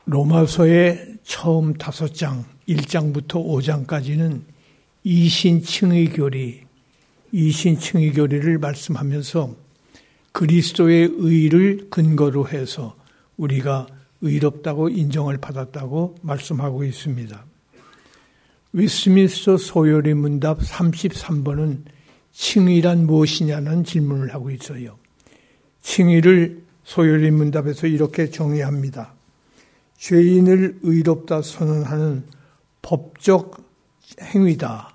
로마서의 처음 5장, 1장부터 5장까지는 이신칭의 교리를 말씀하면서 그리스도의 의를 근거로 해서 우리가 의롭다고 인정을 받았다고 말씀하고 있습니다. 웨스트민스터 소요리 문답 33번은 칭의란 무엇이냐는 질문을 하고 있어요. 칭의를 소요리 문답에서 이렇게 정의합니다. 죄인을 의롭다 선언하는 법적 행위다.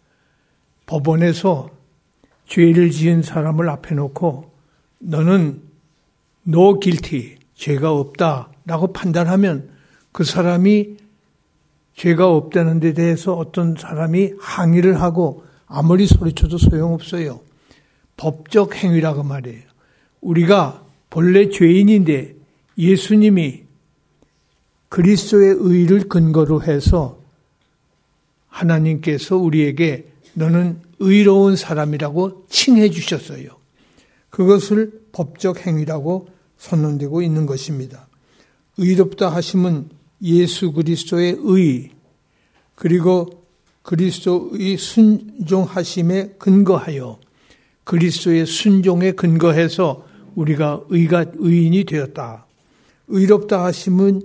법원에서 죄를 지은 사람을 앞에 놓고 너는 no guilty, 죄가 없다라고 판단하면 그 사람이 죄가 없다는 데 대해서 어떤 사람이 항의를 하고 아무리 소리쳐도 소용없어요. 법적 행위라고 말해요. 우리가 본래 죄인인데 예수님이 그리스도의 의를 근거로 해서 하나님께서 우리에게 너는 의로운 사람이라고 칭해 주셨어요. 그것을 법적 행위라고 선언되고 있는 것입니다. 의롭다 하심은 예수 그리스도의 의, 그리고 그리스도의 순종하심에 근거하여 그리스도의 순종에 근거해서 우리가 의인이 되었다. 의롭다 하심은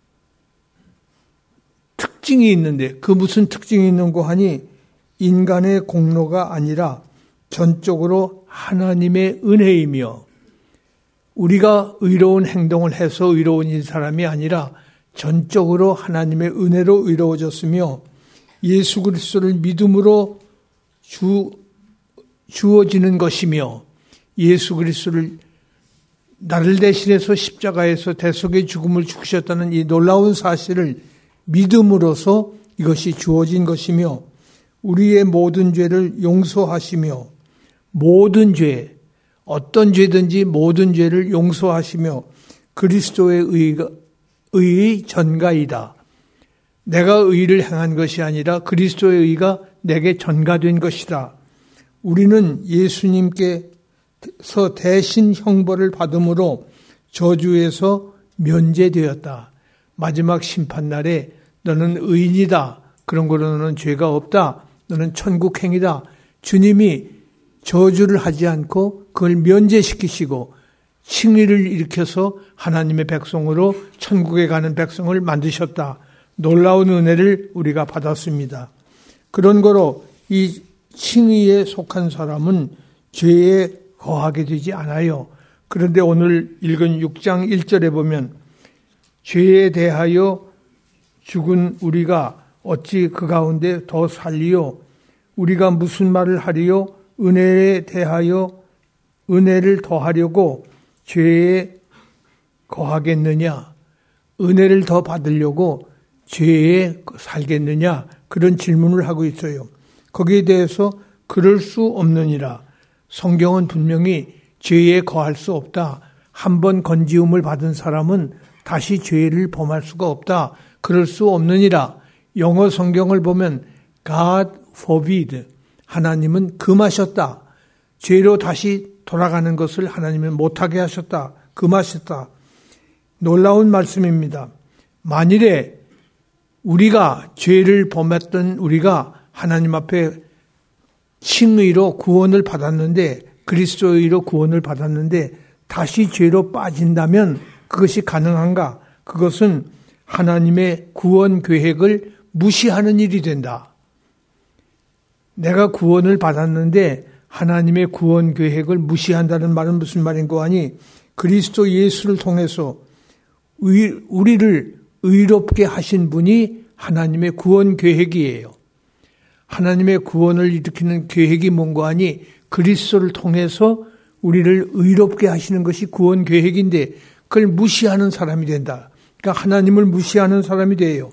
특징이 있는데 그 무슨 특징이 있는고 하니 인간의 공로가 아니라 전적으로 하나님의 은혜이며 우리가 의로운 행동을 해서 의로운 사람이 아니라 전적으로 하나님의 은혜로 의로워졌으며 예수 그리스도를 믿음으로 주어지는 것이며 예수 그리스도를 나를 대신해서 십자가에서 대속의 죽음을 죽으셨다는 이 놀라운 사실을 믿음으로써 이것이 주어진 것이며 우리의 모든 죄를 용서하시며 모든 죄, 어떤 죄든지 모든 죄를 용서하시며 그리스도의 의의 전가이다. 내가 의를 행한 것이 아니라 그리스도의 의가 내게 전가된 것이다. 우리는 예수님께서 대신 형벌을 받음으로 저주에서 면제되었다. 마지막 심판날에 너는 의인이다. 그런 거로 너는 죄가 없다. 너는 천국행이다. 주님이 저주를 하지 않고 그걸 면제시키시고 칭의를 일으켜서 하나님의 백성으로 천국에 가는 백성을 만드셨다. 놀라운 은혜를 우리가 받았습니다. 그런 거로 이 칭의에 속한 사람은 죄에 거하게 되지 않아요. 그런데 오늘 읽은 6장 1절에 보면 죄에 대하여 죽은 우리가 어찌 그 가운데 더 살리요? 우리가 무슨 말을 하리요? 은혜에 대하여 은혜를 더하려고 죄에 거하겠느냐? 은혜를 더 받으려고 죄에 살겠느냐? 그런 질문을 하고 있어요. 거기에 대해서 그럴 수 없느니라. 성경은 분명히 죄에 거할 수 없다. 한 번 건지움을 받은 사람은 다시 죄를 범할 수가 없다. 그럴 수 없느니라. 영어 성경을 보면 God forbid. 하나님은 금하셨다. 죄로 다시 돌아가는 것을 하나님은 못하게 하셨다. 금하셨다. 놀라운 말씀입니다. 만일에 우리가 죄를 범했던 우리가 하나님 앞에 칭의로 구원을 받았는데 그리스도의 의로 구원을 받았는데 다시 죄로 빠진다면 그것이 가능한가? 그것은 하나님의 구원 계획을 무시하는 일이 된다. 내가 구원을 받았는데 하나님의 구원 계획을 무시한다는 말은 무슨 말인고 하니 그리스도 예수를 통해서 우리를 의롭게 하신 분이 하나님의 구원 계획이에요. 하나님의 구원을 일으키는 계획이 뭔고 하니 그리스도를 통해서 우리를 의롭게 하시는 것이 구원 계획인데 그걸 무시하는 사람이 된다. 그러니까 하나님을 무시하는 사람이 돼요.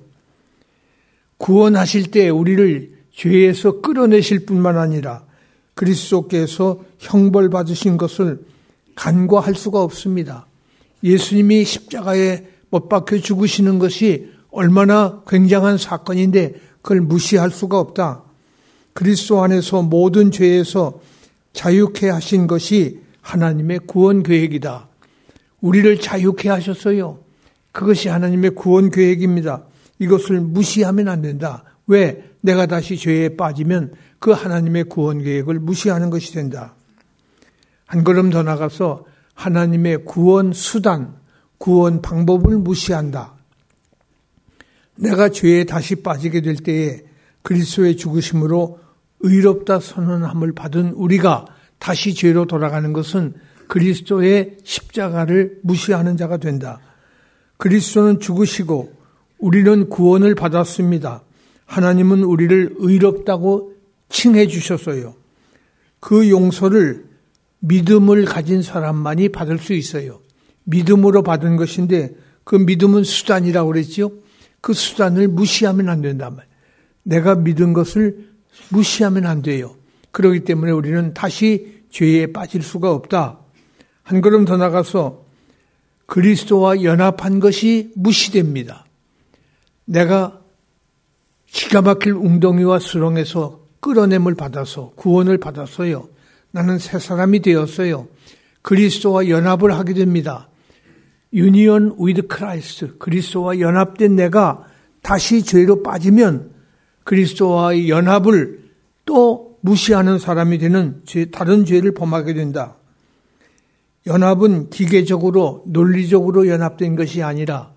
구원하실 때 우리를 죄에서 끌어내실 뿐만 아니라 그리스도께서 형벌 받으신 것을 간과할 수가 없습니다. 예수님이 십자가에 못 박혀 죽으시는 것이 얼마나 굉장한 사건인데 그걸 무시할 수가 없다. 그리스도 안에서 모든 죄에서 자유케 하신 것이 하나님의 구원 계획이다. 우리를 자유케 하셨어요. 그것이 하나님의 구원 계획입니다. 이것을 무시하면 안 된다. 왜? 내가 다시 죄에 빠지면 그 하나님의 구원 계획을 무시하는 것이 된다. 한 걸음 더 나가서 하나님의 구원 수단, 구원 방법을 무시한다. 내가 죄에 다시 빠지게 될 때에 그리스도의 죽으심으로 의롭다 선언함을 받은 우리가 다시 죄로 돌아가는 것은 그리스도의 십자가를 무시하는 자가 된다. 그리스도는 죽으시고 우리는 구원을 받았습니다. 하나님은 우리를 의롭다고 칭해 주셨어요. 그 용서를 믿음을 가진 사람만이 받을 수 있어요. 믿음으로 받은 것인데 그 믿음은 수단이라고 그랬죠. 그 수단을 무시하면 안 된단 말이에요. 내가 믿은 것을 무시하면 안 돼요. 그렇기 때문에 우리는 다시 죄에 빠질 수가 없다. 한 걸음 더 나가서 그리스도와 연합한 것이 무시됩니다. 내가 기가 막힐 웅덩이와 수렁에서 끌어냄을 받아서 구원을 받았어요. 나는 새 사람이 되었어요. 그리스도와 연합을 하게 됩니다. Union with Christ, 그리스도와 연합된 내가 다시 죄로 빠지면 그리스도와의 연합을 또 무시하는 사람이 되는 다른 죄를 범하게 된다. 연합은 기계적으로 논리적으로 연합된 것이 아니라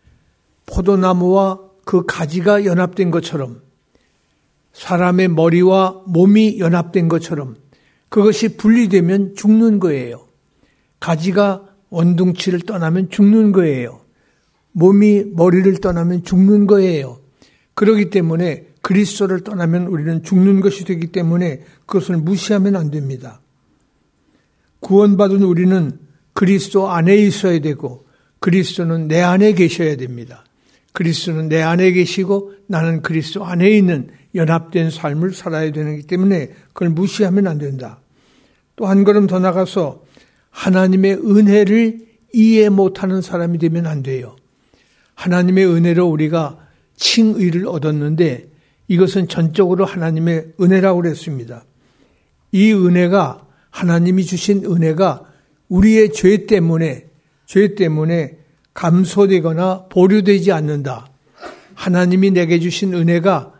포도나무와 그 가지가 연합된 것처럼 사람의 머리와 몸이 연합된 것처럼 그것이 분리되면 죽는 거예요. 가지가 원둥치를 떠나면 죽는 거예요. 몸이 머리를 떠나면 죽는 거예요. 그렇기 때문에 그리스도를 떠나면 우리는 죽는 것이 되기 때문에 그것을 무시하면 안 됩니다. 구원받은 우리는 그리스도 안에 있어야 되고 그리스도는 내 안에 계셔야 됩니다. 그리스도는 내 안에 계시고 나는 그리스도 안에 있는 연합된 삶을 살아야 되기 때문에 그걸 무시하면 안 된다. 또 한 걸음 더 나가서 하나님의 은혜를 이해 못하는 사람이 되면 안 돼요. 하나님의 은혜로 우리가 칭의를 얻었는데 이것은 전적으로 하나님의 은혜라고 그랬습니다. 이 은혜가 하나님이 주신 은혜가 우리의 죄 때문에 감소되거나 보류되지 않는다. 하나님이 내게 주신 은혜가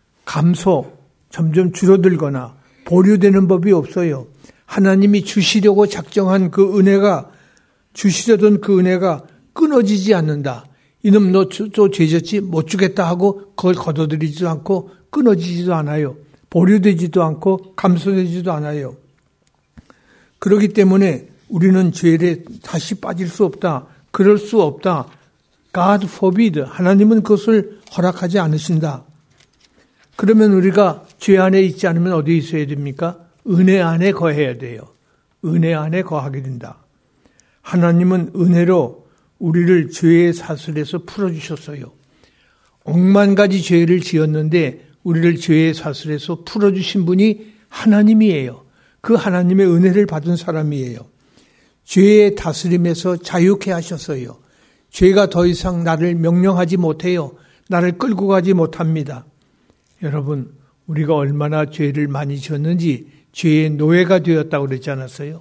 점점 줄어들거나 보류되는 법이 없어요. 하나님이 주시려고 작정한 그 은혜가 주시려던 그 은혜가 끊어지지 않는다. 이놈 너 또 죄졌지 못 주겠다 하고 그걸 거둬들이지도 않고 끊어지지도 않아요. 보류되지도 않고 감소되지도 않아요. 그렇기 때문에 우리는 죄에 다시 빠질 수 없다. 그럴 수 없다. God forbid. 하나님은 그것을 허락하지 않으신다. 그러면 우리가 죄 안에 있지 않으면 어디에 있어야 됩니까? 은혜 안에 거해야 돼요. 은혜 안에 거하게 된다. 하나님은 은혜로 우리를 죄의 사슬에서 풀어주셨어요. 억만 가지 죄를 지었는데 우리를 죄의 사슬에서 풀어주신 분이 하나님이에요. 그 하나님의 은혜를 받은 사람이에요. 죄의 다스림에서 자유케 하셨어요. 죄가 더 이상 나를 명령하지 못해요. 나를 끌고 가지 못합니다. 여러분, 우리가 얼마나 죄를 많이 지었는지 죄의 노예가 되었다고 그랬지 않았어요?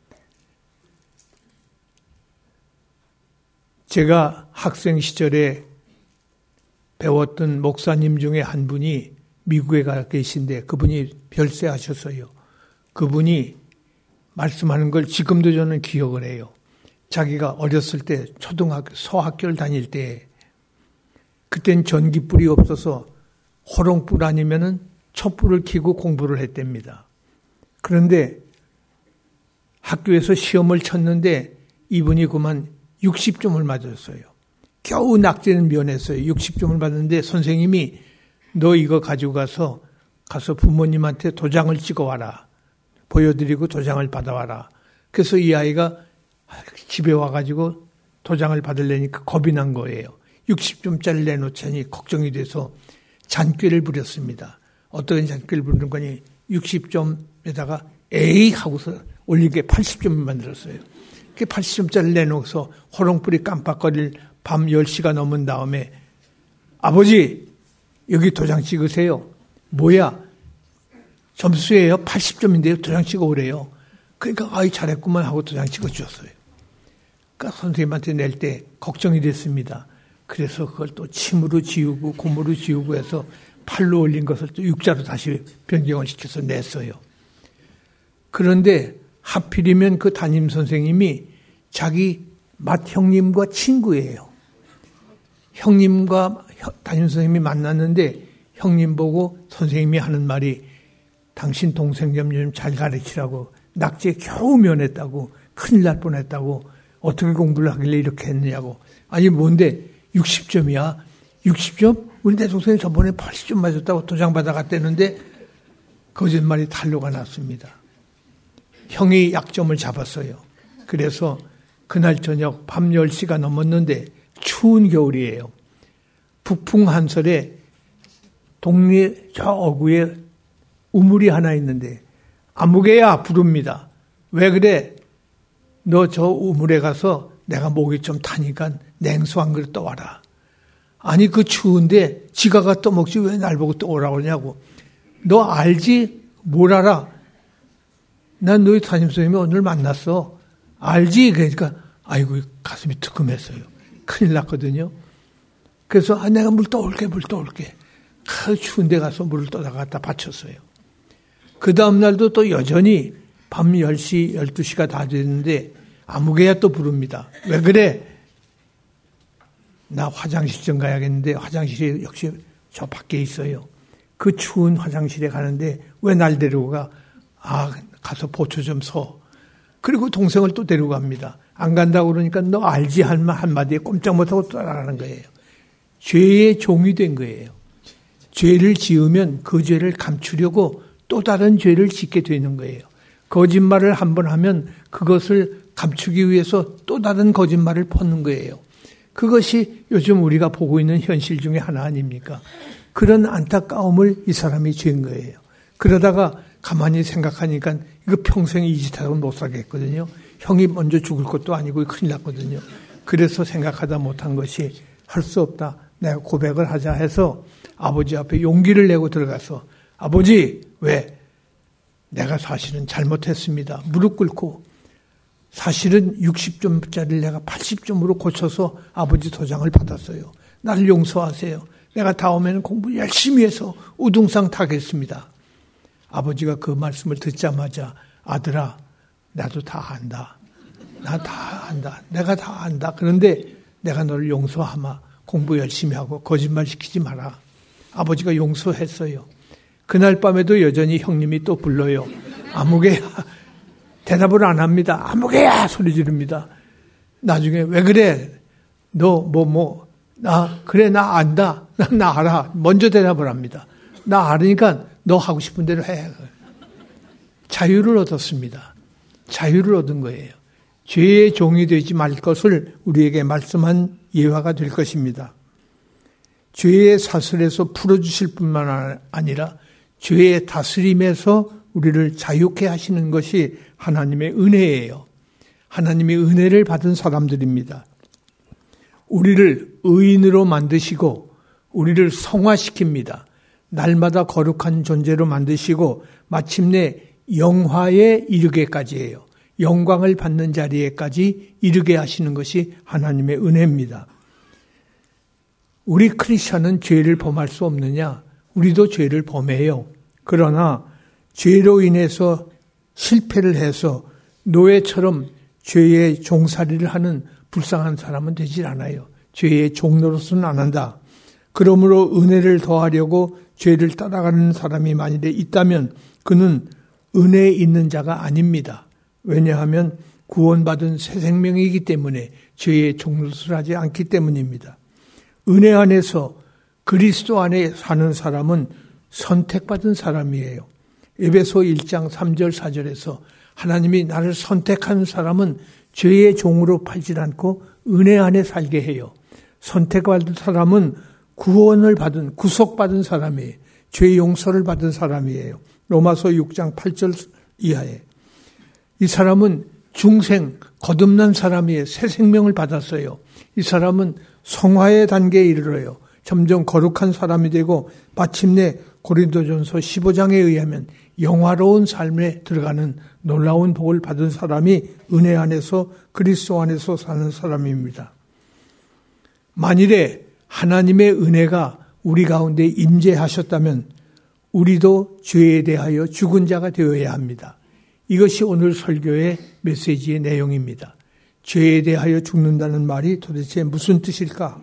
제가 학생 시절에 배웠던 목사님 중에 한 분이 미국에 가 계신데 그분이 별세하셨어요. 그분이 말씀하는 걸 지금도 저는 기억을 해요. 자기가 어렸을 때 초등학교, 소학교를 다닐 때 그땐 전기불이 없어서 호롱불 아니면은 촛불을 켜고 공부를 했답니다. 그런데 학교에서 시험을 쳤는데 이분이 그만 60점을 맞았어요. 겨우 낙제는 면했어요. 60점을 받는데 선생님이 너 이거 가지고 가서 부모님한테 도장을 찍어와라. 보여드리고 도장을 받아와라. 그래서 이 아이가 집에 와가지고 도장을 받으려니까 겁이 난 거예요. 60점짜리 내놓자니 걱정이 돼서 잔꾀를 부렸습니다. 어떤 잔꾀를 부르는 거니 60점에다가 에이 하고서 올리게 80점을 만들었어요. 80점짜리 내놓고서 호롱불이 깜빡거릴 밤 10시가 넘은 다음에 아버지 여기 도장 찍으세요. 뭐야? 점수예요. 80점인데요. 도장 찍어 오래요. 그러니까 아이 잘했구만 하고 도장 찍어 주었어요. 선생님한테 낼 때 걱정이 됐습니다. 그래서 그걸 또 침으로 지우고 고무로 지우고 해서 팔로 올린 것을 또 육자로 다시 변경을 시켜서 냈어요. 그런데 하필이면 그 담임 선생님이 자기 맏 형님과 친구예요. 형님과 담임 선생님이 만났는데 형님 보고 선생님이 하는 말이 당신 동생 좀 잘 가르치라고 낙제에 겨우 면했다고 큰일 날 뻔했다고 어떻게 공부를 하길래 이렇게 했느냐고. 아니 뭔데 60점이야. 60점? 우리 내 동생이 저번에 80점 맞았다고 도장 받아갔다는데 거짓말이 탄로가 났습니다. 형이 약점을 잡았어요. 그래서 그날 저녁 밤 10시가 넘었는데 추운 겨울이에요. 북풍 한설에 동네 저 어구에 우물이 하나 있는데 아무개야 부릅니다. 왜 그래? 너 저 우물에 가서 내가 목이 좀 타니까 냉수 한 그릇 떠와라. 아니 그 추운데 지가 떠먹지 왜 날 보고 떠오라고 그러냐고. 너 알지? 뭘 알아? 난 너희 담임선생님이 오늘 만났어. 알지? 그러니까 아이고 가슴이 뜨끔했어요. 큰일 났거든요. 그래서 내가 물 떠올게. 그 추운데 가서 물을 떠다 갖다 바쳤어요. 그 다음 날도 또 여전히 밤 10시, 12시가 다 됐는데 아무개야 또 부릅니다. 왜 그래? 나 화장실 좀 가야겠는데 화장실이 역시 저 밖에 있어요. 그 추운 화장실에 가는데 왜 날 데리고 가? 가서 보초 좀 서. 그리고 동생을 또 데리고 갑니다. 안 간다고 그러니까 너 알지? 한마디에 꼼짝 못하고 따라가는 거예요. 죄의 종이 된 거예요. 죄를 지으면 그 죄를 감추려고 또 다른 죄를 짓게 되는 거예요. 거짓말을 한번 하면 그것을 감추기 위해서 또 다른 거짓말을 퍼는 거예요. 그것이 요즘 우리가 보고 있는 현실 중에 하나 아닙니까? 그런 안타까움을 이 사람이 죄인 거예요. 그러다가 가만히 생각하니까 이거 평생 이 짓하고 못 살겠거든요. 형이 먼저 죽을 것도 아니고 큰일 났거든요. 그래서 생각하다 못한 것이 할 수 없다. 내가 고백을 하자 해서 아버지 앞에 용기를 내고 들어가서 아버지 왜? 내가 사실은 잘못했습니다. 무릎 꿇고 사실은 60점짜리를 내가 80점으로 고쳐서 아버지 도장을 받았어요. 나를 용서하세요. 내가 다음에는 공부 열심히 해서 우등상 타겠습니다. 아버지가 그 말씀을 듣자마자 아들아 나도 다 안다. 나 다 안다. 내가 다 안다. 그런데 내가 너를 용서하마. 공부 열심히 하고 거짓말 시키지 마라. 아버지가 용서했어요. 그날 밤에도 여전히 형님이 또 불러요. 아무개야. 대답을 안 합니다. 아무개야 소리 지릅니다. 나중에 왜 그래? 너 그래 나 안다. 나 알아. 먼저 대답을 합니다. 나 알으니까 너 하고 싶은 대로 해. 자유를 얻었습니다. 자유를 얻은 거예요. 죄의 종이 되지 말 것을 우리에게 말씀한 예화가 될 것입니다. 죄의 사슬에서 풀어주실 뿐만 아니라 죄의 다스림에서 우리를 자유케 하시는 것이 하나님의 은혜예요. 하나님의 은혜를 받은 사람들입니다. 우리를 의인으로 만드시고 우리를 성화시킵니다. 날마다 거룩한 존재로 만드시고 마침내 영화에 이르게까지 해요. 영광을 받는 자리에까지 이르게 하시는 것이 하나님의 은혜입니다. 우리 크리스천은 죄를 범할 수 없느냐? 우리도 죄를 범해요. 그러나 죄로 인해서 실패를 해서 노예처럼 죄의 종살이를 하는 불쌍한 사람은 되질 않아요. 죄의 종로로서는 안 한다. 그러므로 은혜를 더하려고 죄를 따라가는 사람이 만일에 있다면 그는 은혜에 있는 자가 아닙니다. 왜냐하면 구원받은 새 생명이기 때문에 죄의 종노릇을 하지 않기 때문입니다. 은혜 안에서 그리스도 안에 사는 사람은 선택받은 사람이에요. 에베소 1장 3절 4절에서 하나님이 나를 선택한 사람은 죄의 종으로 팔지 않고 은혜 안에 살게 해요. 선택받은 사람은 구원을 받은 구속받은 사람이에요. 죄 용서를 받은 사람이에요. 로마서 6장 8절 이하에. 이 사람은 중생, 거듭난 사람이에요. 새 생명을 받았어요. 이 사람은 성화의 단계에 이르러요. 점점 거룩한 사람이 되고 마침내 고린도전서 15장에 의하면 영화로운 삶에 들어가는 놀라운 복을 받은 사람이 은혜 안에서 그리스도 안에서 사는 사람입니다. 만일에 하나님의 은혜가 우리 가운데 임재하셨다면 우리도 죄에 대하여 죽은 자가 되어야 합니다. 이것이 오늘 설교의 메시지의 내용입니다. 죄에 대하여 죽는다는 말이 도대체 무슨 뜻일까?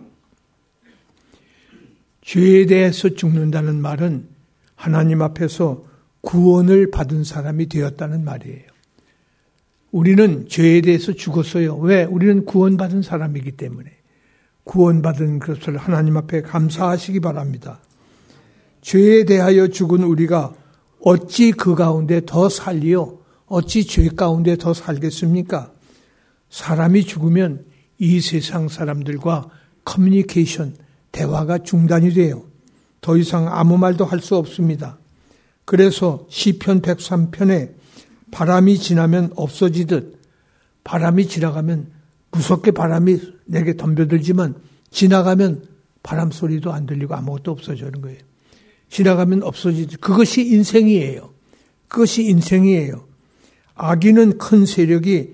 죄에 대해서 죽는다는 말은 하나님 앞에서 구원을 받은 사람이 되었다는 말이에요. 우리는 죄에 대해서 죽었어요. 왜? 우리는 구원받은 사람이기 때문에. 구원받은 것을 하나님 앞에 감사하시기 바랍니다. 죄에 대하여 죽은 우리가 어찌 그 가운데 더 살리요? 어찌 죄 가운데 더 살겠습니까? 사람이 죽으면 이 세상 사람들과 커뮤니케이션, 대화가 중단이 돼요. 더 이상 아무 말도 할 수 없습니다. 그래서 시편 103편에 바람이 지나면 없어지듯 바람이 지나가면 무섭게 바람이 내게 덤벼들지만 지나가면 바람 소리도 안 들리고 아무것도 없어지는 거예요. 지나가면 없어지듯 그것이 인생이에요. 그것이 인생이에요. 악인은 큰 세력이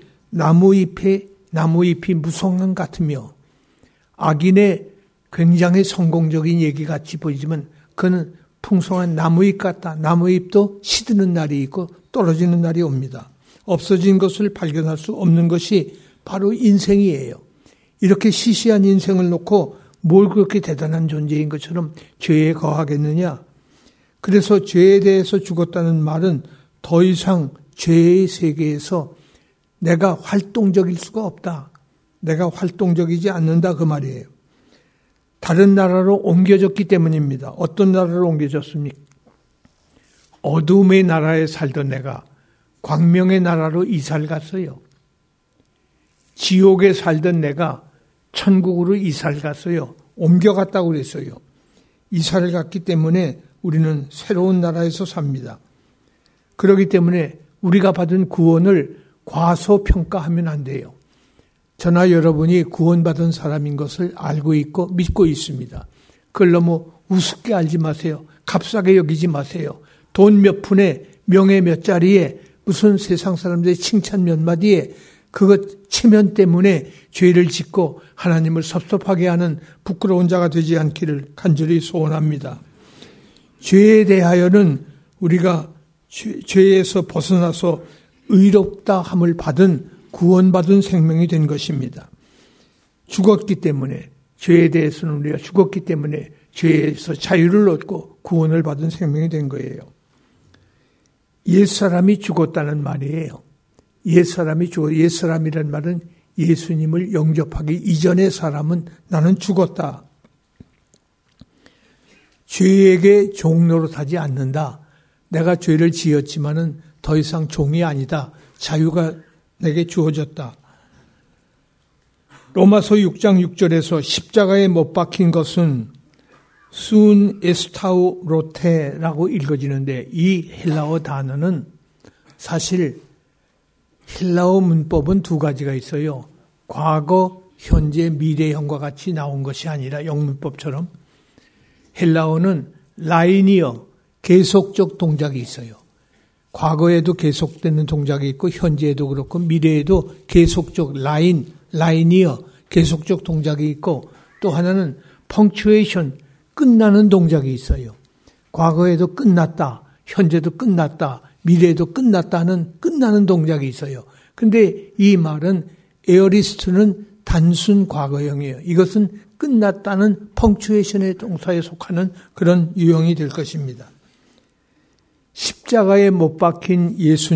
나무잎이 무성한 같으며 악인의 굉장히 성공적인 얘기 같이 보이지만 그는 풍성한 나무잎 같다. 나무잎도 시드는 날이 있고 떨어지는 날이 옵니다. 없어진 것을 발견할 수 없는 것이 바로 인생이에요. 이렇게 시시한 인생을 놓고 뭘 그렇게 대단한 존재인 것처럼 죄에 거하겠느냐. 그래서 죄에 대해서 죽었다는 말은 더 이상 죄의 세계에서 내가 활동적일 수가 없다. 내가 활동적이지 않는다 그 말이에요. 다른 나라로 옮겨졌기 때문입니다. 어떤 나라로 옮겨졌습니까? 어둠의 나라에 살던 내가 광명의 나라로 이사를 갔어요. 지옥에 살던 내가 천국으로 이사를 갔어요. 옮겨갔다고 그랬어요. 이사를 갔기 때문에 우리는 새로운 나라에서 삽니다. 그렇기 때문에 우리가 받은 구원을 과소평가하면 안 돼요. 저나 여러분이 구원받은 사람인 것을 알고 있고 믿고 있습니다. 그걸 너무 우습게 알지 마세요. 값싸게 여기지 마세요. 돈 몇 푼에 명예 몇 자리에 무슨 세상 사람들의 칭찬 몇 마디에 그것 체면 때문에 죄를 짓고 하나님을 섭섭하게 하는 부끄러운 자가 되지 않기를 간절히 소원합니다. 죄에 대하여는 우리가 죄에서 벗어나서 의롭다 함을 받은 구원받은 생명이 된 것입니다. 죽었기 때문에 죄에 대해서는 우리가 죽었기 때문에 죄에서 자유를 얻고 구원을 받은 생명이 된 거예요. 옛사람이 죽었다는 말이에요. 옛사람이란 말은 예수님을 영접하기 이전의 사람은 나는 죽었다. 죄에게 종노릇하지 않는다. 내가 죄를 지었지만은 더 이상 종이 아니다. 자유가 내게 주어졌다. 로마서 6장 6절에서 십자가에 못 박힌 것은 순 에스타우로테라고 읽어지는데 이 헬라어 단어는 사실 헬라어 문법은 두 가지가 있어요. 과거, 현재, 미래형과 같이 나온 것이 아니라 영문법처럼 헬라어는 라이니어, 계속적 동작이 있어요. 과거에도 계속되는 동작이 있고 현재에도 그렇고 미래에도 계속적 라이니어, 계속적 동작이 있고 또 하나는 펑츄에이션, 끝나는 동작이 있어요. 과거에도 끝났다, 현재도 끝났다, 미래에도 끝났다는 끝나는 동작이 있어요. 근데 이 말은 에어리스트는 단순 과거형이에요. 이것은 끝났다는 펑츄에이션의 동사에 속하는 그런 유형이 될 것입니다. 십자가에 못 박힌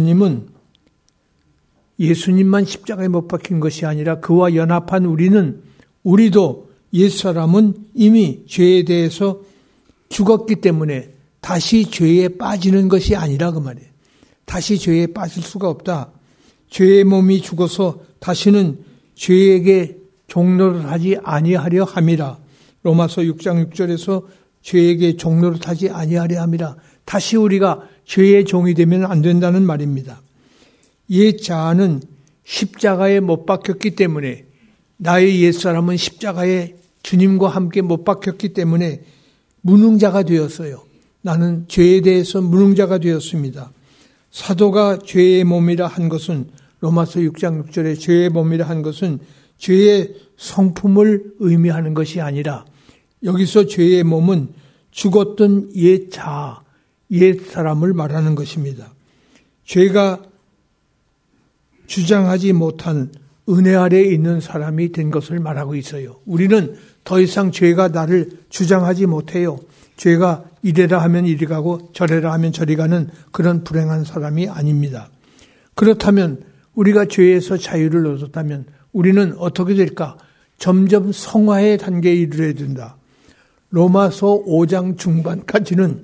예수님만 십자가에 못 박힌 것이 아니라 그와 연합한 우리도 옛사람은 이미 죄에 대해서 죽었기 때문에 다시 죄에 빠지는 것이 아니라 그 말이에요. 다시 죄에 빠질 수가 없다. 죄의 몸이 죽어서 다시는 죄에게 종노를 하지 아니하려 함이라. 로마서 6장 6절에서 죄에게 종노를 하지 아니하려 함이라. 다시 우리가 죄의 종이 되면 안 된다는 말입니다. 옛 자아는 십자가에 못 박혔기 때문에 나의 옛사람은 십자가에 주님과 함께 못 박혔기 때문에 무능자가 되었어요. 나는 죄에 대해서 무능자가 되었습니다. 사도가 죄의 몸이라 한 것은 로마서 6장 6절에 죄의 몸이라 한 것은 죄의 성품을 의미하는 것이 아니라 여기서 죄의 몸은 죽었던 옛 자아, 옛 사람을 말하는 것입니다. 죄가 주장하지 못한 은혜 아래에 있는 사람이 된 것을 말하고 있어요. 우리는 더 이상 죄가 나를 주장하지 못해요. 죄가 이래라 하면 이리 가고 저래라 하면 저리 가는 그런 불행한 사람이 아닙니다. 그렇다면 우리가 죄에서 자유를 얻었다면 우리는 어떻게 될까? 점점 성화의 단계에 이르러야 된다. 로마서 5장 중반까지는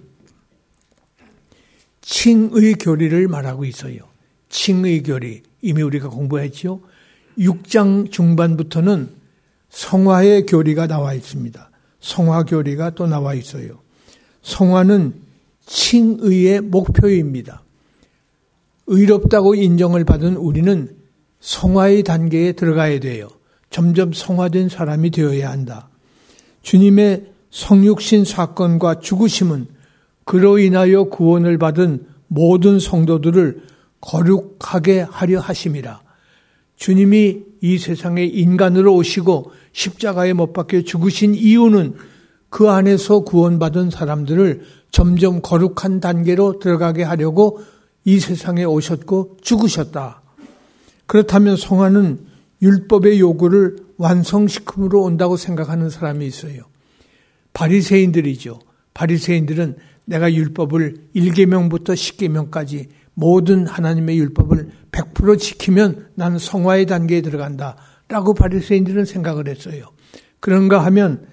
칭의 교리를 말하고 있어요. 칭의 교리. 이미 우리가 공부했지요. 6장 중반부터는 성화의 교리가 나와 있습니다. 성화 교리가 또 나와 있어요. 성화는 칭의의 목표입니다. 의롭다고 인정을 받은 우리는 성화의 단계에 들어가야 돼요. 점점 성화된 사람이 되어야 한다. 주님의 성육신 사건과 죽으심은 그로 인하여 구원을 받은 모든 성도들을 거룩하게 하려 하심이라. 주님이 이 세상에 인간으로 오시고 십자가에 못 박혀 죽으신 이유는 그 안에서 구원받은 사람들을 점점 거룩한 단계로 들어가게 하려고 이 세상에 오셨고 죽으셨다. 그렇다면 성화는 율법의 요구를 완성시킴으로 온다고 생각하는 사람이 있어요. 바리새인들이죠. 바리새인들은 내가 율법을 1계명부터 10계명까지 모든 하나님의 율법을 100% 지키면 나는 성화의 단계에 들어간다 라고 바리새인들은 생각을 했어요. 그런가 하면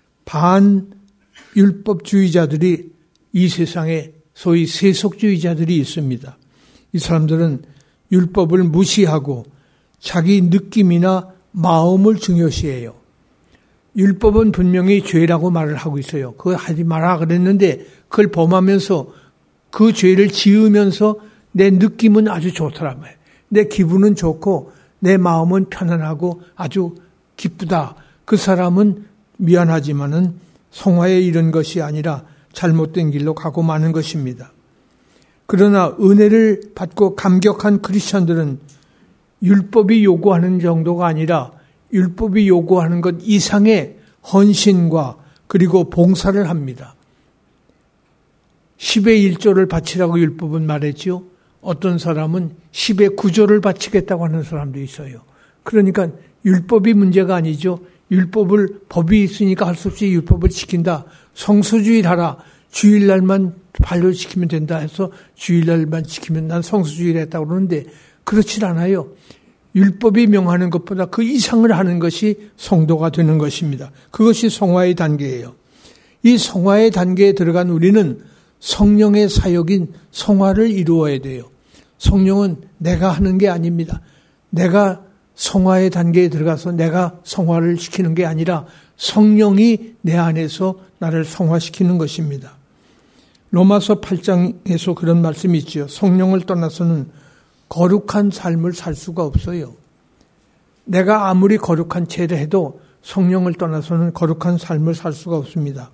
반율법주의자들이 이 세상에 소위 세속주의자들이 있습니다. 이 사람들은 율법을 무시하고 자기 느낌이나 마음을 중요시해요. 율법은 분명히 죄라고 말을 하고 있어요. 그거 하지 마라 그랬는데 그걸 범하면서 그 죄를 지으면서 내 느낌은 아주 좋더라 말이에요. 내 기분은 좋고 내 마음은 편안하고 아주 기쁘다. 그 사람은 미안하지만은 성화에 이른 것이 아니라 잘못된 길로 가고 마는 것입니다. 그러나 은혜를 받고 감격한 크리스천들은 율법이 요구하는 정도가 아니라 율법이 요구하는 것 이상의 헌신과 그리고 봉사를 합니다. 10의 1조를 바치라고 율법은 말했죠. 어떤 사람은 10의 9조를 바치겠다고 하는 사람도 있어요. 그러니까 율법이 문제가 아니죠. 율법을 법이 있으니까 할 수 없이 율법을 지킨다. 성수주의를 하라. 주일날만 발로 지키면 된다 해서 주일날만 지키면 난 성수주의를 했다고 그러는데 그렇지 않아요. 율법이 명하는 것보다 그 이상을 하는 것이 성도가 되는 것입니다. 그것이 성화의 단계예요. 이 성화의 단계에 들어간 우리는 성령의 사역인 성화를 이루어야 돼요. 성령은 내가 하는 게 아닙니다. 내가 성화의 단계에 들어가서 내가 성화를 시키는 게 아니라 성령이 내 안에서 나를 성화시키는 것입니다. 로마서 8장에서 그런 말씀이 있죠. 성령을 떠나서는 거룩한 삶을 살 수가 없어요. 내가 아무리 거룩한 죄를 해도 성령을 떠나서는 거룩한 삶을 살 수가 없습니다.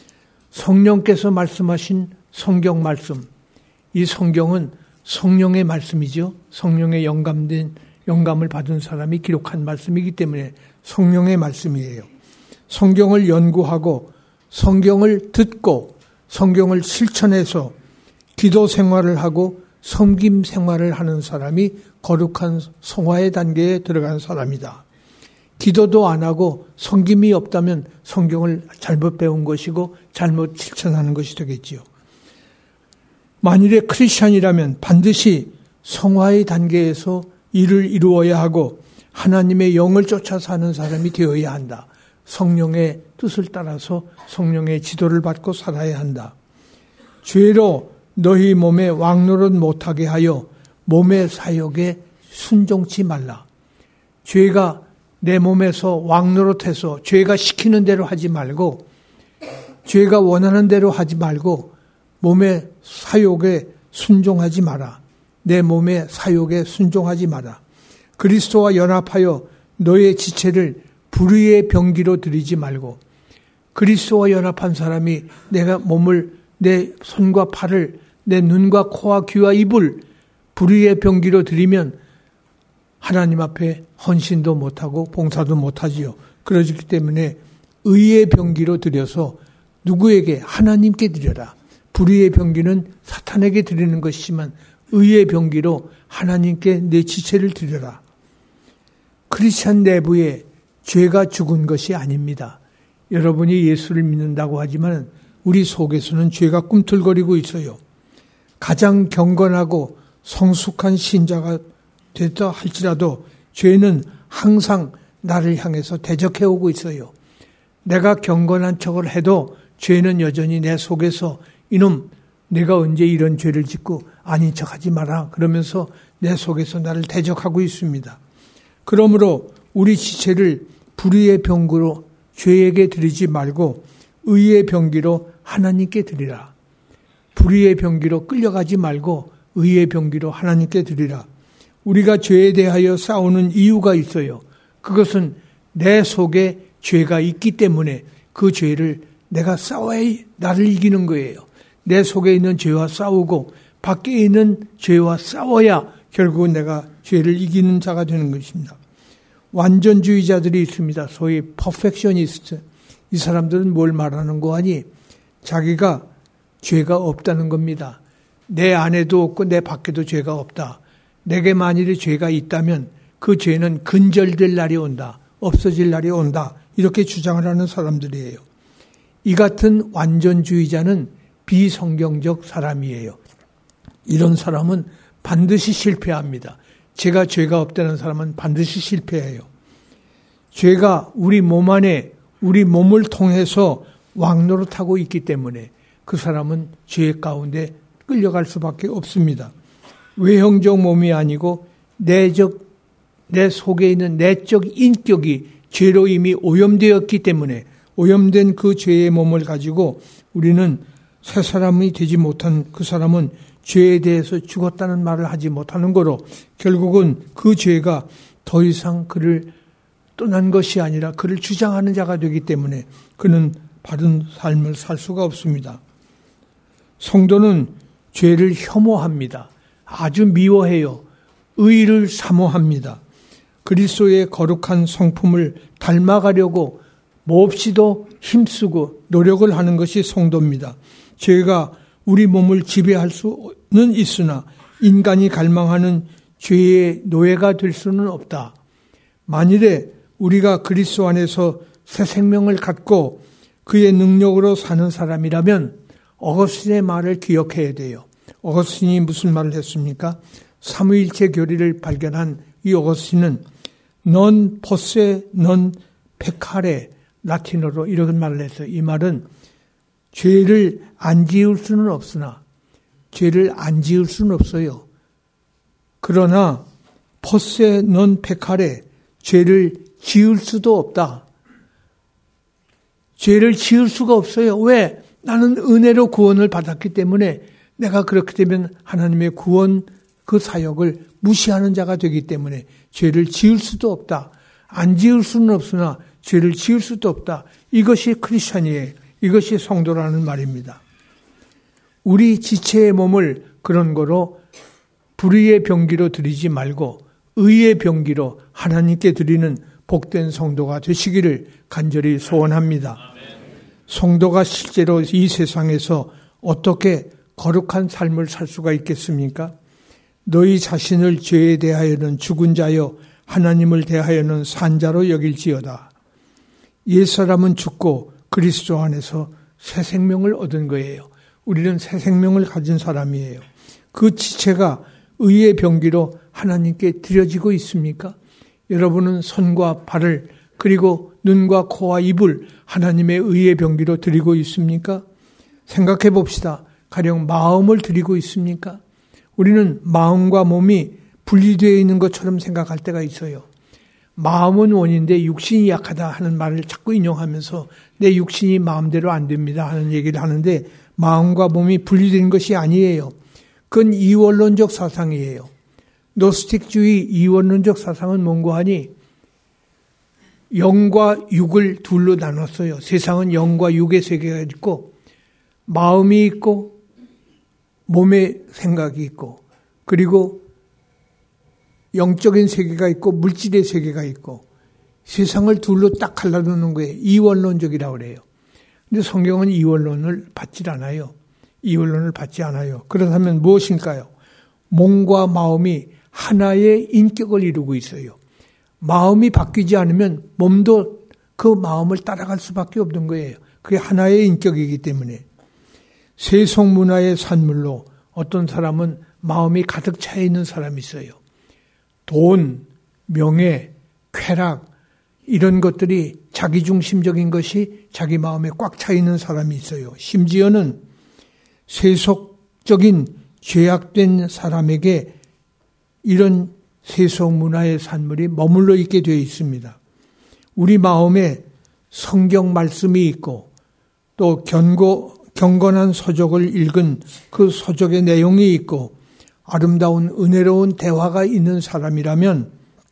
성령께서 말씀하신 성경 말씀, 이 성경은 성령의 말씀이죠. 성령의 영감을 받은 사람이 기록한 말씀이기 때문에 성령의 말씀이에요. 성경을 연구하고 성경을 듣고 성경을 실천해서 기도 생활을 하고 섬김 생활을 하는 사람이 거룩한 성화의 단계에 들어간 사람이다. 기도도 안 하고 섬김이 없다면 성경을 잘못 배운 것이고 잘못 실천하는 것이 되겠지요. 만일에 크리스천이라면 반드시 성화의 단계에서 일을 이루어야 하고 하나님의 영을 쫓아 사는 사람이 되어야 한다. 성령의 뜻을 따라서 성령의 지도를 받고 살아야 한다. 죄로 너희 몸에 왕노릇 못하게 하여 몸의 사역에 순종치 말라. 죄가 내 몸에서 왕노릇해서 죄가 시키는 대로 하지 말고 죄가 원하는 대로 하지 말고 몸의 사욕에 순종하지 마라. 내 몸의 사욕에 순종하지 마라. 그리스도와 연합하여 너의 지체를 불의의 병기로 드리지 말고 그리스도와 연합한 사람이 내가 몸을, 내 손과 팔을, 내 눈과 코와 귀와 입을 불의의 병기로 드리면 하나님 앞에 헌신도 못하고 봉사도 못하지요. 그러기 때문에 의의 병기로 드려서 누구에게? 하나님께 드려라. 불의의 병기는 사탄에게 드리는 것이지만 의의 병기로 하나님께 내 지체를 드려라. 크리스찬 내부에 죄가 죽은 것이 아닙니다. 여러분이 예수를 믿는다고 하지만 우리 속에서는 죄가 꿈틀거리고 있어요. 가장 경건하고 성숙한 신자가 됐다 할지라도 죄는 항상 나를 향해서 대적해오고 있어요. 내가 경건한 척을 해도 죄는 여전히 내 속에서 이놈 내가 언제 이런 죄를 짓고 아닌 척하지 마라 그러면서 내 속에서 나를 대적하고 있습니다. 그러므로 우리 지체를 불의의 병기로 죄에게 드리지 말고 의의 병기로 하나님께 드리라. 불의의 병기로 끌려가지 말고 의의 병기로 하나님께 드리라. 우리가 죄에 대하여 싸우는 이유가 있어요. 그것은 내 속에 죄가 있기 때문에 그 죄를 내가 싸워야 나를 이기는 거예요. 내 속에 있는 죄와 싸우고 밖에 있는 죄와 싸워야 결국은 내가 죄를 이기는 자가 되는 것입니다. 완전주의자들이 있습니다. 소위 퍼펙셔니스트. 이 사람들은 뭘 말하는 거 아니? 자기가 죄가 없다는 겁니다. 내 안에도 없고 내 밖에도 죄가 없다. 내게 만일에 죄가 있다면 그 죄는 근절될 날이 온다. 없어질 날이 온다. 이렇게 주장을 하는 사람들이에요. 이 같은 완전주의자는 비성경적 사람이에요. 이런 사람은 반드시 실패합니다. 죄가 없다는 사람은 반드시 실패해요. 죄가 우리 몸 안에 우리 몸을 통해서 왕노릇하고 있기 때문에 그 사람은 죄 가운데 끌려갈 수밖에 없습니다. 외형적 몸이 아니고 내 속에 있는 내적 인격이 죄로 이미 오염되었기 때문에 오염된 그 죄의 몸을 가지고 우리는 새 사람이 되지 못한 그 사람은 죄에 대해서 죽었다는 말을 하지 못하는 거로 결국은 그 죄가 더 이상 그를 떠난 것이 아니라 그를 주장하는 자가 되기 때문에 그는 바른 삶을 살 수가 없습니다. 성도는 죄를 혐오합니다. 아주 미워해요. 의를 사모합니다. 그리스도의 거룩한 성품을 닮아가려고 몹시도 힘쓰고 노력을 하는 것이 성도입니다. 죄가 우리 몸을 지배할 수는 있으나 인간이 갈망하는 죄의 노예가 될 수는 없다. 만일에 우리가 그리스도 안에서 새 생명을 갖고 그의 능력으로 사는 사람이라면 어거스틴의 말을 기억해야 돼요. 어거스틴이 무슨 말을 했습니까? 삼위일체 교리를 발견한 이 어거스틴은 non posse non peccare 라틴어로 이런 말을 했어요. 이 말은 죄를 안 지을 수는 없으나 죄를 안 지을 수는 없어요. 그러나 posse non peccare 죄를 지을 수도 없다. 죄를 지을 수가 없어요. 왜? 나는 은혜로 구원을 받았기 때문에 내가 그렇게 되면 하나님의 구원 그 사역을 무시하는 자가 되기 때문에 죄를 지을 수도 없다. 안 지을 수는 없으나 죄를 지을 수도 없다. 이것이 크리스찬이에요. 이것이 성도라는 말입니다. 우리 지체의 몸을 그런 거로 불의의 병기로 드리지 말고 의의 병기로 하나님께 드리는 복된 성도가 되시기를 간절히 소원합니다. 성도가 실제로 이 세상에서 어떻게 거룩한 삶을 살 수가 있겠습니까? 너희 자신을 죄에 대하여는 죽은 자여 하나님을 대하여는 산 자로 여길지어다. 옛사람은 죽고 그리스도 안에서 새 생명을 얻은 거예요. 우리는 새 생명을 가진 사람이에요. 그 지체가 의의 병기로 하나님께 드려지고 있습니까? 여러분은 손과 발을 그리고 눈과 코와 입을 하나님의 의의 병기로 드리고 있습니까? 생각해 봅시다. 가령 마음을 드리고 있습니까? 우리는 마음과 몸이 분리되어 있는 것처럼 생각할 때가 있어요. 마음은 원인데 육신이 약하다 하는 말을 자꾸 인용하면서 내 육신이 마음대로 안 됩니다 하는 얘기를 하는데 마음과 몸이 분리된 것이 아니에요. 그건 이원론적 사상이에요. 노스틱주의 이원론적 사상은 뭔고 하니 영과 육을 둘로 나눴어요. 세상은 영과 육의 세계가 있고 마음이 있고 몸의 생각이 있고 그리고 영적인 세계가 있고 물질의 세계가 있고 세상을 둘로 딱 갈라놓는 거예요. 이원론적이라고 그래요. 근데 성경은 이원론을 받지 않아요. 이원론을 받지 않아요. 그렇다면 무엇일까요? 몸과 마음이 하나의 인격을 이루고 있어요. 마음이 바뀌지 않으면 몸도 그 마음을 따라갈 수밖에 없는 거예요. 그게 하나의 인격이기 때문에. 세속문화의 산물로 어떤 사람은 마음이 가득 차 있는 사람이 있어요. 돈, 명예, 쾌락 이런 것들이 자기중심적인 것이 자기 마음에 꽉 차 있는 사람이 있어요. 심지어는 세속적인 죄악된 사람에게 이런 세속 문화의 산물이 머물러 있게 되어 있습니다. 우리 마음에 성경 말씀이 있고 또 경건한 서적을 읽은 그 서적의 내용이 있고 아름다운 은혜로운 대화가 있는 사람이라면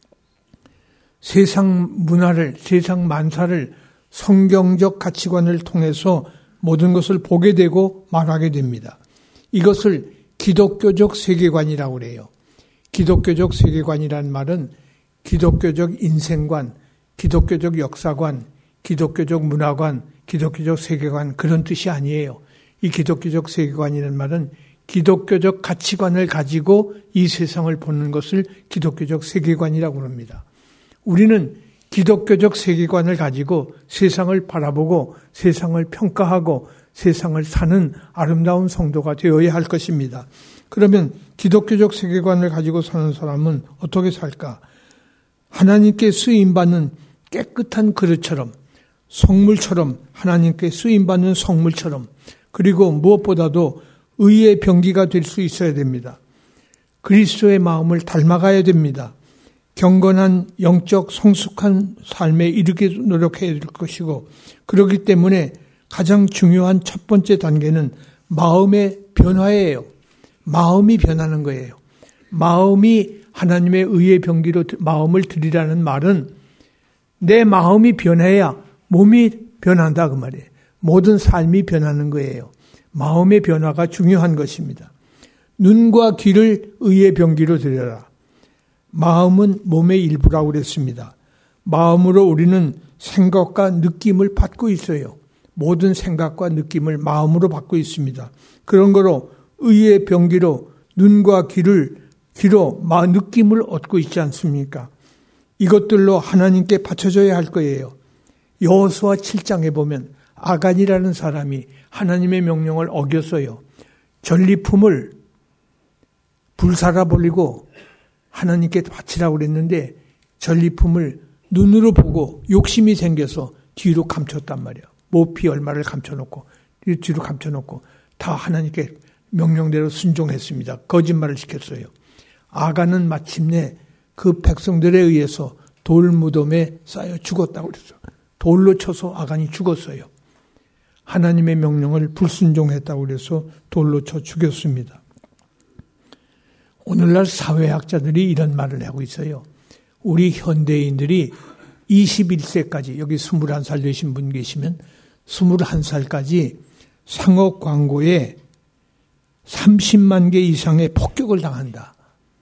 세상 문화를, 세상 만사를 성경적 가치관을 통해서 모든 것을 보게 되고 말하게 됩니다. 이것을 기독교적 세계관이라고 그래요. 기독교적 세계관이란 말은 기독교적 인생관, 기독교적 역사관, 기독교적 문화관, 기독교적 세계관 그런 뜻이 아니에요. 이 기독교적 세계관이라는 말은 기독교적 가치관을 가지고 이 세상을 보는 것을 기독교적 세계관이라고 합니다. 우리는 기독교적 세계관을 가지고 세상을 바라보고 세상을 평가하고 세상을 사는 아름다운 성도가 되어야 할 것입니다. 그러면 기독교적 세계관을 가지고 사는 사람은 어떻게 살까? 하나님께 쓰임받는 깨끗한 그릇처럼 성물처럼 하나님께 쓰임받는 성물처럼 그리고 무엇보다도 의의 병기가 될 수 있어야 됩니다. 그리스도의 마음을 닮아가야 됩니다. 경건한 영적 성숙한 삶에 이르게 노력해야 될 것이고 그렇기 때문에 가장 중요한 첫 번째 단계는 마음의 변화예요. 마음이 변하는 거예요. 마음이 하나님의 의의 병기로 마음을 드리라는 말은 내 마음이 변해야 몸이 변한다 그 말이에요. 모든 삶이 변하는 거예요. 마음의 변화가 중요한 것입니다. 눈과 귀를 의의 병기로 드려라. 마음은 몸의 일부라고 그랬습니다. 마음으로 우리는 생각과 느낌을 받고 있어요. 모든 생각과 느낌을 마음으로 받고 있습니다. 그런 거로 의의 병기로 눈과 귀로 느낌을 얻고 있지 않습니까? 이것들로 하나님께 바쳐줘야 할 거예요. 여호수아 7장에 보면 아간이라는 사람이 하나님의 명령을 어겼어요. 전리품을 불사라 버리고 하나님께 바치라고 그랬는데 전리품을 눈으로 보고 욕심이 생겨서 뒤로 감췄단 말이에요. 모피 얼마를 감춰놓고 뒤로 감춰놓고 다 하나님께 명령대로 순종했습니다. 거짓말을 시켰어요. 아간은 마침내 그 백성들에 의해서 돌무덤에 쌓여 죽었다고 그랬어요. 돌로 쳐서 아간이 죽었어요. 하나님의 명령을 불순종했다고 그래서 돌로 쳐 죽였습니다. 오늘날 사회학자들이 이런 말을 하고 있어요. 우리 현대인들이 21세까지 여기 21살 되신 분 계시면 21살까지 상업 광고에 30만 개 이상의 폭격을 당한다.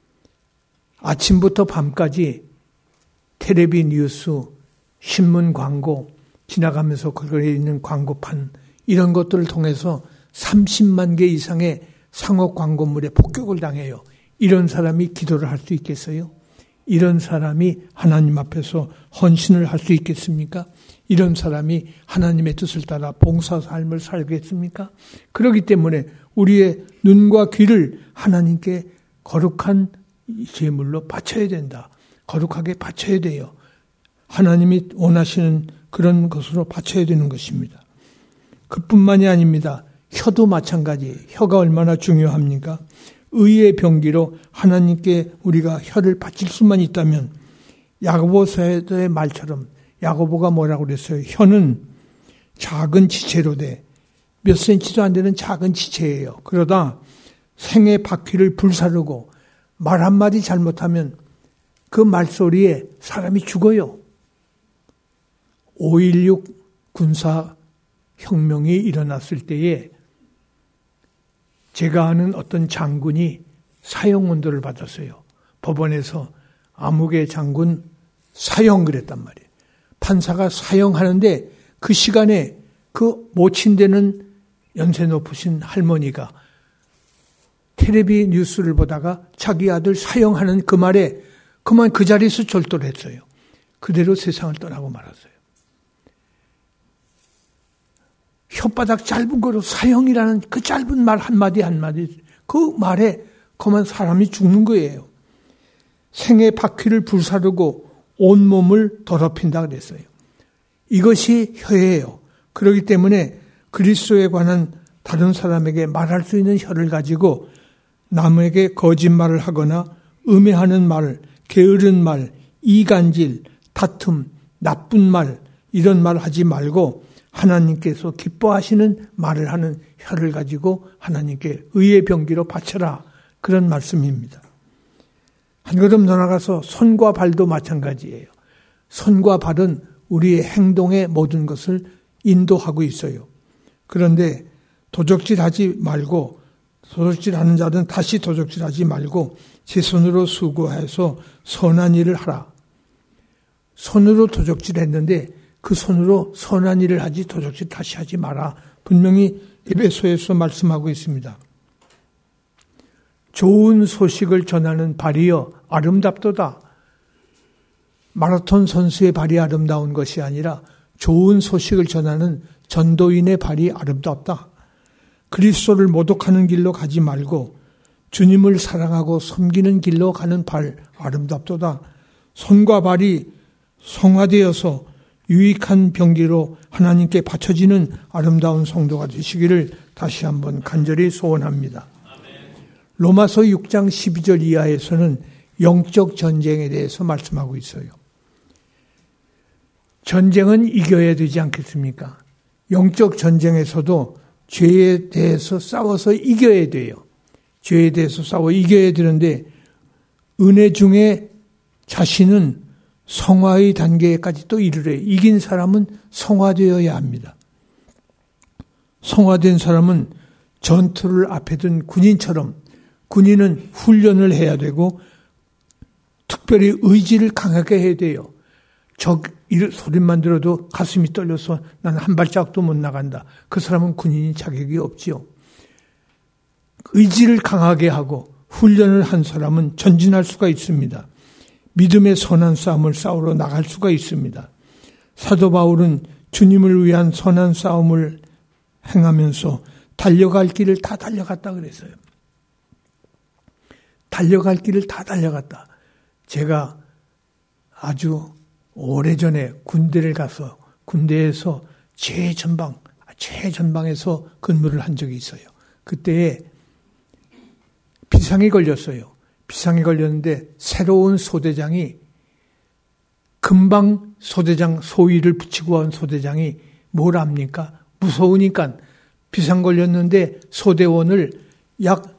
아침부터 밤까지 텔레비 뉴스, 신문 광고 지나가면서 거기에 있는 광고판 이런 것들을 통해서 30만 개 이상의 상업 광고물에 폭격을 당해요. 이런 사람이 기도를 할 수 있겠어요? 이런 사람이 하나님 앞에서 헌신을 할 수 있겠습니까? 이런 사람이 하나님의 뜻을 따라 봉사 삶을 살겠습니까? 그렇기 때문에 우리의 눈과 귀를 하나님께 거룩한 제물로 바쳐야 된다. 거룩하게 바쳐야 돼요. 하나님이 원하시는 그런 것으로 바쳐야 되는 것입니다. 그뿐만이 아닙니다. 혀도 마찬가지. 혀가 얼마나 중요합니까? 의의 병기로 하나님께 우리가 혀를 바칠 수만 있다면 야고보서의 말처럼 야고보가 뭐라고 그랬어요? 혀는 작은 지체로 돼. 몇 센치도 안 되는 작은 지체예요. 그러다 생의 바퀴를 불사르고 말 한마디 잘못하면 그 말소리에 사람이 죽어요. 5.16 군사혁명이 일어났을 때에 제가 아는 어떤 장군이 사형언도를 받았어요. 법원에서 아무개 장군 사형 그랬단 말이에요. 판사가 사형하는데 그 시간에 그 모친되는 연세 높으신 할머니가 텔레비 뉴스를 보다가 자기 아들 사형하는 그 말에 그만 그 자리에서 절도를 했어요. 그대로 세상을 떠나고 말았어요. 혓바닥 짧은 거로 사형이라는 그 짧은 말 한마디 그 말에 그만 사람이 죽는 거예요. 생의 바퀴를 불사르고 온몸을 더럽힌다 그랬어요. 이것이 혀예요. 그렇기 때문에 그리스도에 관한 다른 사람에게 말할 수 있는 혀를 가지고 남에게 거짓말을 하거나 음해하는 말, 게으른 말, 이간질, 다툼, 나쁜 말 이런 말 하지 말고 하나님께서 기뻐하시는 말을 하는 혀를 가지고 하나님께 의의 병기로 바쳐라. 그런 말씀입니다. 한 걸음 더 나가서 손과 발도 마찬가지예요. 손과 발은 우리의 행동의 모든 것을 인도하고 있어요. 그런데 도적질하지 말고 도적질하는 자는 다시 도적질하지 말고 제 손으로 수고해서 선한 일을 하라. 손으로 도적질했는데 그 손으로 선한 일을 하지 도적질 다시 하지 마라. 분명히 에베소에서 말씀하고 있습니다. 좋은 소식을 전하는 발이여 아름답도다. 마라톤 선수의 발이 아름다운 것이 아니라 좋은 소식을 전하는 전도인의 발이 아름답다. 그리스도를 모독하는 길로 가지 말고 주님을 사랑하고 섬기는 길로 가는 발 아름답도다. 손과 발이 성화되어서 유익한 병기로 하나님께 바쳐지는 아름다운 성도가 되시기를 다시 한번 간절히 소원합니다. 로마서 6장 12절 이하에서는 영적 전쟁에 대해서 말씀하고 있어요. 전쟁은 이겨야 되지 않겠습니까? 영적 전쟁에서도 죄에 대해서 싸워서 이겨야 돼요. 죄에 대해서 싸워 이겨야 되는데 은혜 중에 자신은 성화의 단계까지 또 이르래. 이긴 사람은 성화되어야 합니다. 성화된 사람은 전투를 앞에 둔 군인처럼 군인은 훈련을 해야 되고 특별히 의지를 강하게 해야 돼요. 소리만 들어도 가슴이 떨려서 나는 한 발짝도 못 나간다. 그 사람은 군인이 자격이 없지요. 의지를 강하게 하고 훈련을 한 사람은 전진할 수가 있습니다. 믿음의 선한 싸움을 싸우러 나갈 수가 있습니다. 사도 바울은 주님을 위한 선한 싸움을 행하면서 달려갈 길을 다 달려갔다 그랬어요. 달려갈 길을 다 달려갔다. 제가 아주 오래전에 군대를 가서 군대에서 최전방에서 근무를 한 적이 있어요. 그때 비상이 걸렸어요. 비상이 걸렸는데 새로운 소대장이 금방 소대장 소위를 붙이고 온 소대장이 뭘 합니까? 무서우니까 비상 걸렸는데 소대원을 약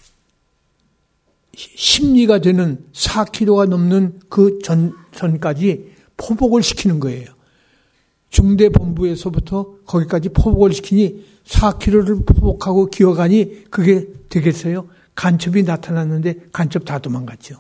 10리가 되는 4km가 넘는 그 전까지 포복을 시키는 거예요. 중대본부에서부터 거기까지 포복을 시키니 4km를 포복하고 기어가니 그게 되겠어요? 간첩이 나타났는데 간첩 다 도망갔죠.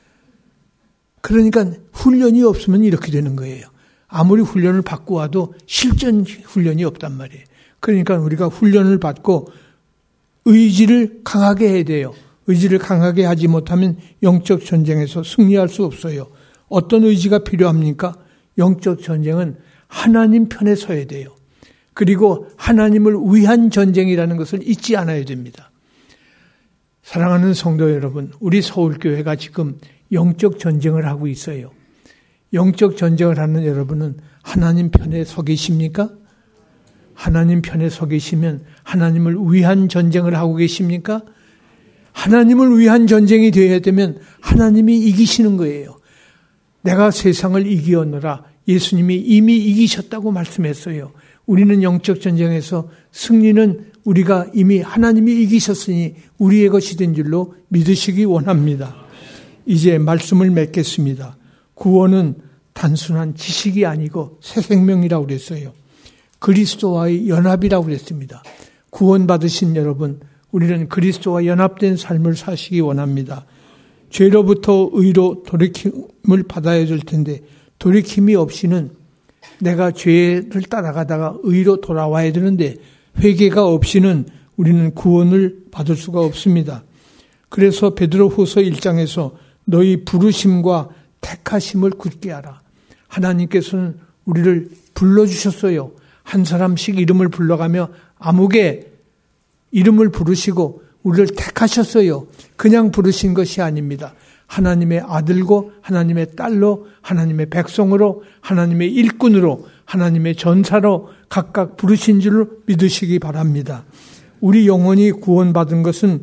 그러니까 훈련이 없으면 이렇게 되는 거예요. 아무리 훈련을 받고 와도 실전 훈련이 없단 말이에요. 그러니까 우리가 훈련을 받고 의지를 강하게 해야 돼요. 의지를 강하게 하지 못하면 영적 전쟁에서 승리할 수 없어요. 어떤 의지가 필요합니까? 영적 전쟁은 하나님 편에 서야 돼요. 그리고 하나님을 위한 전쟁이라는 것을 잊지 않아야 됩니다. 사랑하는 성도 여러분, 우리 서울교회가 지금 영적 전쟁을 하고 있어요. 영적 전쟁을 하는 여러분은 하나님 편에 서 계십니까? 하나님 편에 서 계시면 하나님을 위한 전쟁을 하고 계십니까? 하나님을 위한 전쟁이 되어야 되면 하나님이 이기시는 거예요. 내가 세상을 이기었노라. 예수님이 이미 이기셨다고 말씀했어요. 우리는 영적 전쟁에서 승리는 우리가 이미 하나님이 이기셨으니 우리의 것이 된 줄로 믿으시기 원합니다. 이제 말씀을 맺겠습니다. 구원은 단순한 지식이 아니고 새 생명이라고 그랬어요. 그리스도와의 연합이라고 그랬습니다. 구원받으신 여러분, 우리는 그리스도와 연합된 삶을 사시기 원합니다. 죄로부터 의로 돌이킴을 받아야 될 텐데 돌이킴이 없이는 내가 죄를 따라가다가 의로 돌아와야 되는데 회개가 없이는 우리는 구원을 받을 수가 없습니다. 그래서 베드로후서 1장에서 너희 부르심과 택하심을 굳게 하라. 하나님께서는 우리를 불러주셨어요. 한 사람씩 이름을 불러가며 암흑의 이름을 부르시고 우리를 택하셨어요. 그냥 부르신 것이 아닙니다. 하나님의 아들고 하나님의 딸로 하나님의 백성으로 하나님의 일꾼으로 하나님의 전사로 각각 부르신 줄로 믿으시기 바랍니다. 우리 영혼이 구원받은 것은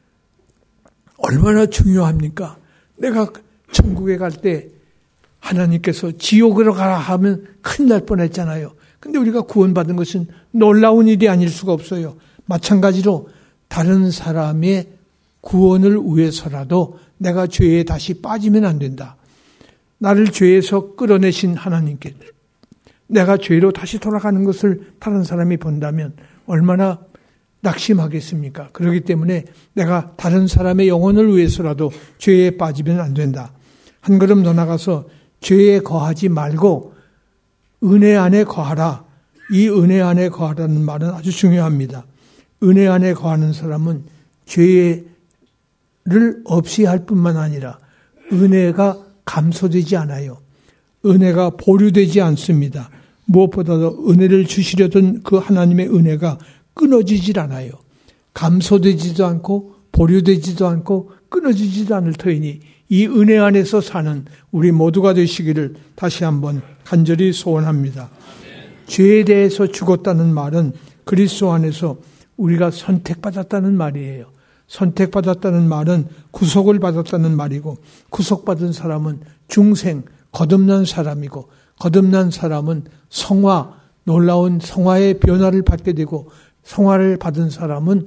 얼마나 중요합니까? 내가 천국에 갈 때 하나님께서 지옥으로 가라 하면 큰일 날 뻔했잖아요. 근데 우리가 구원받은 것은 놀라운 일이 아닐 수가 없어요. 마찬가지로 다른 사람의 구원을 위해서라도 내가 죄에 다시 빠지면 안 된다. 나를 죄에서 끌어내신 하나님께 내가 죄로 다시 돌아가는 것을 다른 사람이 본다면 얼마나 낙심하겠습니까? 그렇기 때문에 내가 다른 사람의 영혼을 위해서라도 죄에 빠지면 안 된다. 한 걸음 더 나가서 죄에 거하지 말고 은혜 안에 거하라. 이 은혜 안에 거하라는 말은 아주 중요합니다. 은혜 안에 거하는 사람은 죄를 없이 할 뿐만 아니라 은혜가 감소되지 않아요. 은혜가 보류되지 않습니다. 무엇보다도 은혜를 주시려던 그 하나님의 은혜가 끊어지질 않아요. 감소되지도 않고 보류되지도 않고 끊어지지도 않을 터이니 이 은혜 안에서 사는 우리 모두가 되시기를 다시 한번 간절히 소원합니다. 죄에 대해서 죽었다는 말은 그리스도 안에서 우리가 선택받았다는 말이에요. 선택받았다는 말은 구속을 받았다는 말이고 구속받은 사람은 중생, 거듭난 사람이고 거듭난 사람은 성화, 놀라운 성화의 변화를 받게 되고 성화를 받은 사람은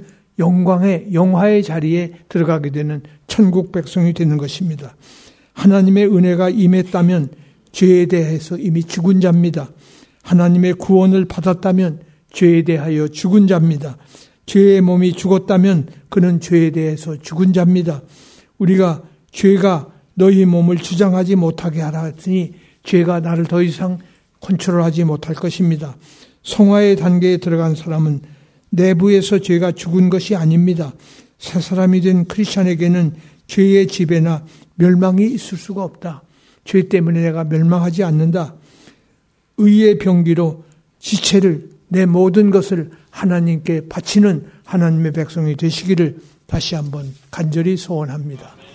영화의 자리에 들어가게 되는 천국 백성이 되는 것입니다. 하나님의 은혜가 임했다면 죄에 대해서 이미 죽은 자입니다. 하나님의 구원을 받았다면 죄에 대하여 죽은 자입니다. 죄의 몸이 죽었다면 그는 죄에 대해서 죽은 자입니다. 우리가 죄가 너희 몸을 주장하지 못하게 하라 했으니 죄가 나를 더 이상 컨트롤하지 못할 것입니다. 성화의 단계에 들어간 사람은 내부에서 죄가 죽은 것이 아닙니다. 새 사람이 된 크리스찬에게는 죄의 지배나 멸망이 있을 수가 없다. 죄 때문에 내가 멸망하지 않는다. 의의 병기로 지체를 내 모든 것을 하나님께 바치는 하나님의 백성이 되시기를 다시 한번 간절히 소원합니다.